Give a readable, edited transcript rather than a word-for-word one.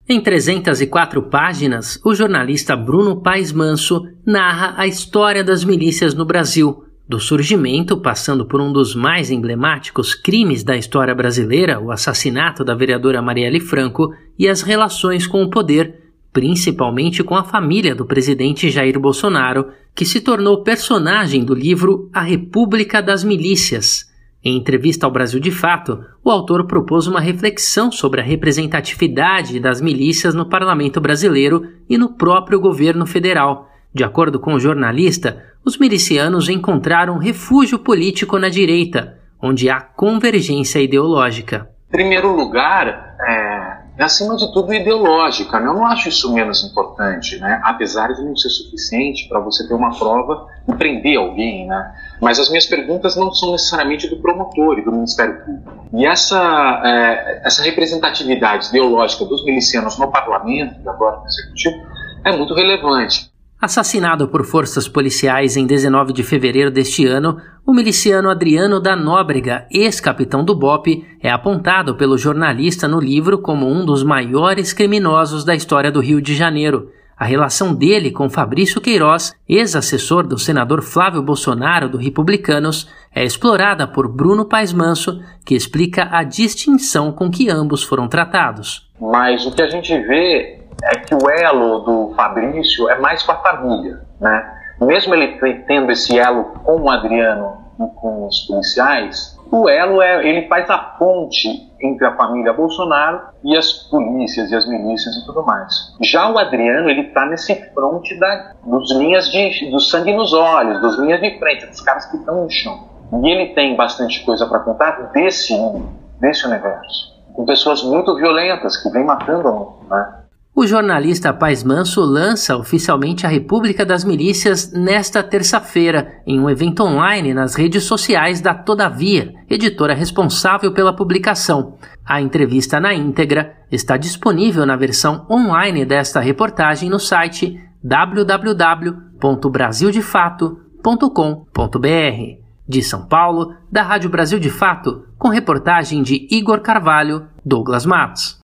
Em 304 páginas, o jornalista Bruno Paes Manso narra a história das milícias no Brasil, do surgimento, passando por um dos mais emblemáticos crimes da história brasileira, o assassinato da vereadora Marielle Franco, e as relações com o poder, principalmente com a família do presidente Jair Bolsonaro, que se tornou personagem do livro A República das Milícias. Em entrevista ao Brasil de Fato, o autor propôs uma reflexão sobre a representatividade das milícias no parlamento brasileiro e no próprio governo federal. De acordo com o jornalista, os milicianos encontraram refúgio político na direita, onde há convergência ideológica. Em primeiro lugar, acima de tudo ideológica, né? Eu não acho isso menos importante, né? Apesar de não ser suficiente para você ter uma prova e prender alguém, né? Mas as minhas perguntas não são necessariamente do promotor e do Ministério Público. E essa representatividade ideológica dos milicianos no parlamento, e agora no executivo, é muito relevante. Assassinado por forças policiais em 19 de fevereiro deste ano, o miliciano Adriano da Nóbrega, ex-capitão do BOPE, é apontado pelo jornalista no livro como um dos maiores criminosos da história do Rio de Janeiro. A relação dele com Fabrício Queiroz, ex-assessor do senador Flávio Bolsonaro do Republicanos, é explorada por Bruno Paes Manso, que explica a distinção com que ambos foram tratados. Mas o que a gente vê é que o elo do Fabrício é mais com a família, né? Mesmo ele tendo esse elo com o Adriano e com os policiais, o elo ele faz a ponte entre a família Bolsonaro e as polícias e as milícias e tudo mais. Já o Adriano, ele tá nesse fronte do sangue nos olhos, das linhas de frente, dos caras que estão no chão. E ele tem bastante coisa para contar desse universo, com pessoas muito violentas que vêm matando o mundo, né? O jornalista Paes Manso lança oficialmente a República das Milícias nesta terça-feira, em um evento online nas redes sociais da Todavia, editora responsável pela publicação. A entrevista na íntegra está disponível na versão online desta reportagem no site www.brasildefato.com.br. De São Paulo, da Rádio Brasil de Fato, com reportagem de Igor Carvalho, Douglas Matos.